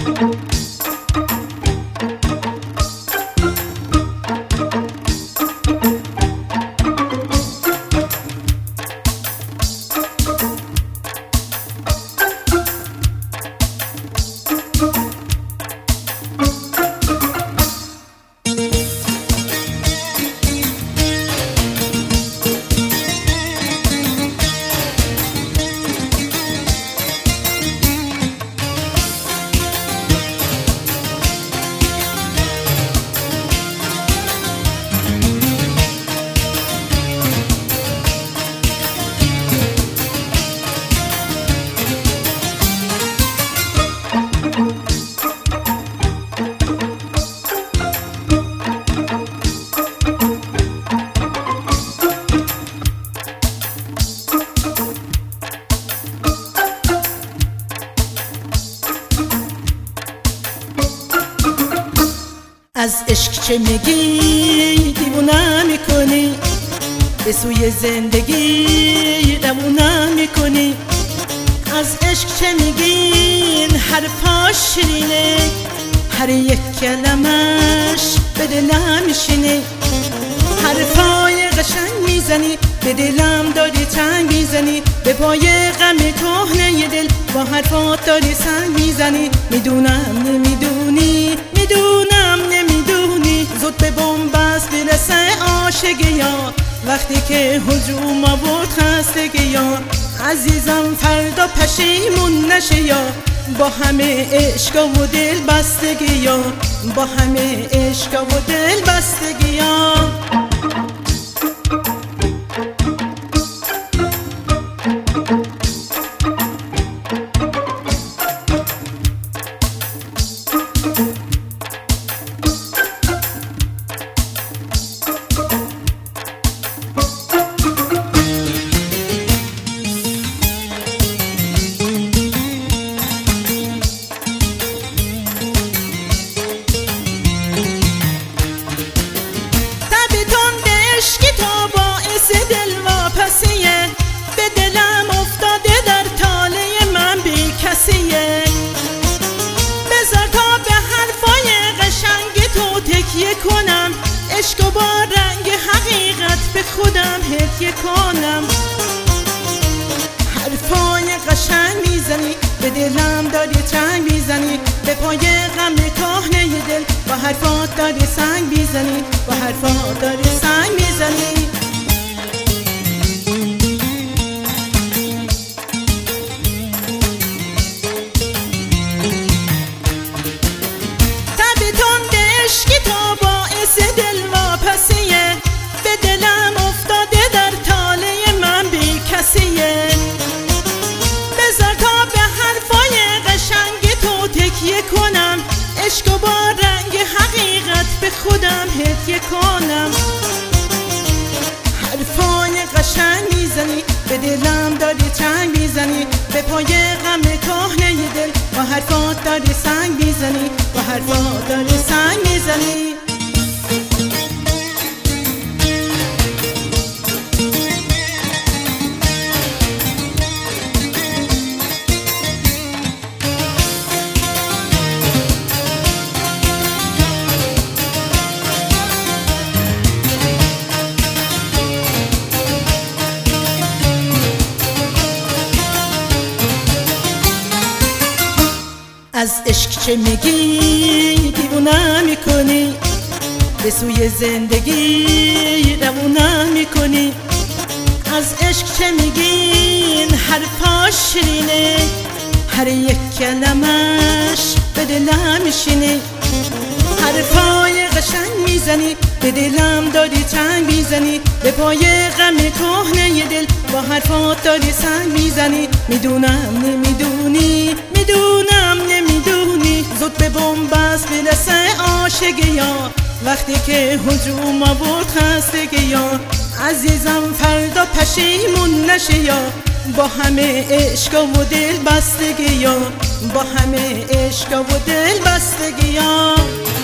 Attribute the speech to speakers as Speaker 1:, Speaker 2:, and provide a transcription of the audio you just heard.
Speaker 1: از عشق چه میگی دیوونه میکنی، به سوی زندگی دوونه میکنی. از عشق چه میگی حرفاش شیرینه، هر یک کلمش به دلم میشینه. حرفای قشنگ میزنی به دلم داری تنگ میزنی، به پای غم کهنه دل با حرفات داری سنگ میزنی. میدونم نمیدونی، میدونم نمیدونی، زود به بنبست برسه عاشقی ها، وقتی که هجوم آورد خستگی ها. عزیزم فردا پشیمون نشه یا، با همه عشق و دل بستگی ها، با همه عشق و دل بستگی ها. به دلم افتاده در طالع من بی کسیه، بذار تا به حرفای قشنگ تو تکیه کنم، عشق و با رنگ حقیقت به خودم هدیه کنم. حرفای قشنگ میزنی به دلم داری تنگ میزنی، به پای غم کهنه دل با حرفات داری سنگ میزنی، با حرفات داری سنگ میزنی. به دلم افتاده در طالع من بی کسیه، بذار تا به حرفای قشنگ تو تکیه کنم، عشق و با رنگ حقیقت به خودم هدیه کنم. حرفای قشنگ میزنی به دلم داری تنگ میزنی، به پای غم کهنه دل با حرفات داری سنگ میزنی، با حرفات داری سنگ میزنی. از عشق چه میگی دیوونه میکنی، به سوی زندگی روونه میکنی. از عشق چه میگی حرفاش شیرینه، هر یک کلمش به دلم میشینه. حرفای قشنگ میزنی به دلم داری تنگ میزنی، به پای غم کهنه دل با حرفات داری سنگ میزنی. میدونم نمیدونی، میدونم نمیدونی، زود به بنبست برسه عاشقی ها، وقتی که هجوم آورد خستگی ها. عزیزم فردا پشیمون نشه یا، با همه عشق و دل بستگی ها، با همه عشق و دل بستگی ها.